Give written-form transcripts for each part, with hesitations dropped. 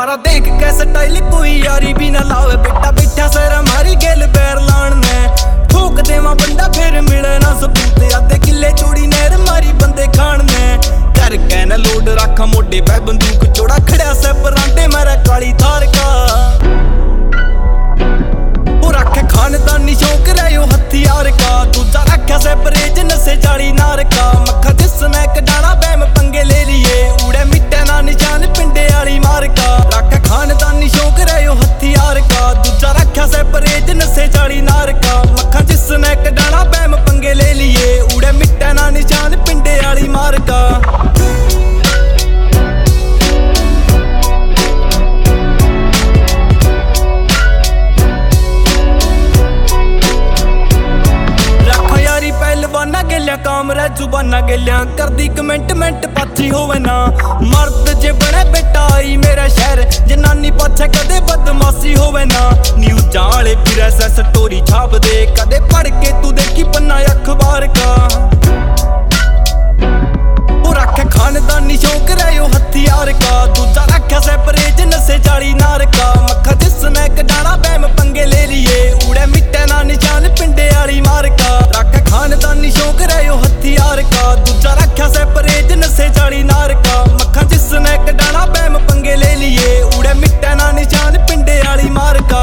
मारा देख के स्टाइल कोई यारी भी ना लावे बेटा बैठा सर हमारी गेल पैर लाण ने ठोक देवा बंदा फिर मिले ना सबूत आधे किले चोड़ी नहर मारी बंदे खान ने कर के न लोड रखा मोडे पे बंदूक चोड़ा खड़ा से परांडे मेरा काली थार का रखे खानदानी शौक रहो हथियार का दूजा रखा से परहेज नशे चाली नार का मक्खा जिसने कडाना बैम पंगे ले लिए उड़े मिट्टे ना निशान पिंडे आली मार का रखे खानदानी शौक रहो हथियार का दूजा रखा से परहेज नशे चाली नार का मक्खा जिसने कडाना बैम पंगे ले लिए उड़े मिट्टे ना निशान पिंडे आली मार का पहलवाना गेलिया कामरा जुबाना गेलिया कर दी कमेंट पाछी होवे ना मर्द जे बने बेटा आई मेरा शहर जनानी पाछे कदे बदमाशी होवे ना न्यूज़ां वाले फिर ऐसा स्टोरी छाप दे कदे पढ़ के तू देखी पन्ना अखबार का रखे खानदानी शौक रहो हथियार का दूजा रखा से परहेज नशे चाली नार का मक्खा जिसने कडाना बैम पंगे ले लिए उड़े मिट्टे ना निशान पिंडे आली मार का रखे खानदानी शौक रहो हथियार का दूजा रखा से परहेज नशे चाली नार का मक्खा जिसने कडाना बैम पंगे ले लिए उड़े मिट्टे ना निशान पिंडे आली मार का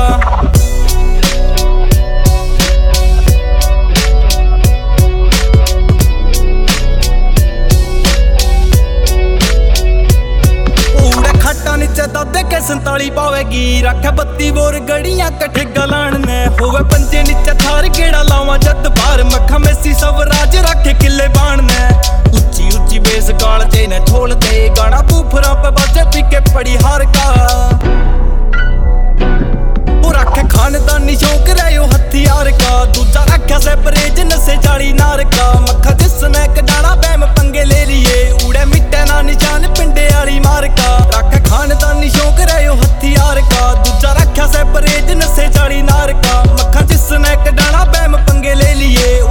नीचे दादे के 47 पावेगी रखे 32 बोर गड़ियां कट्ठे गलान ने होवे पंजे नीचे थार गेड़ा लावा जद बाहर मक्खा मेसी स्वराज रखे किले बाण ने ऊंची ऊंची बेस गाल ते ने छोड़ दे गाना बूफरा पे बाजे पीके पड़ी हार का रखे खानदानी शौक रहो हथियार का दूजा रखा से परहेज नशे चाली नार का मक्खा जिसने कडाना बैम पंगे ले लिए उड़े मिट्टे ना निशान पिंडे आली मार का रखे खानदानी शौक रहो हथियार का दूजा रखा से परहेज नशे चाली नार का मक्खा जिसने कडाना बैम पंगे ले लिए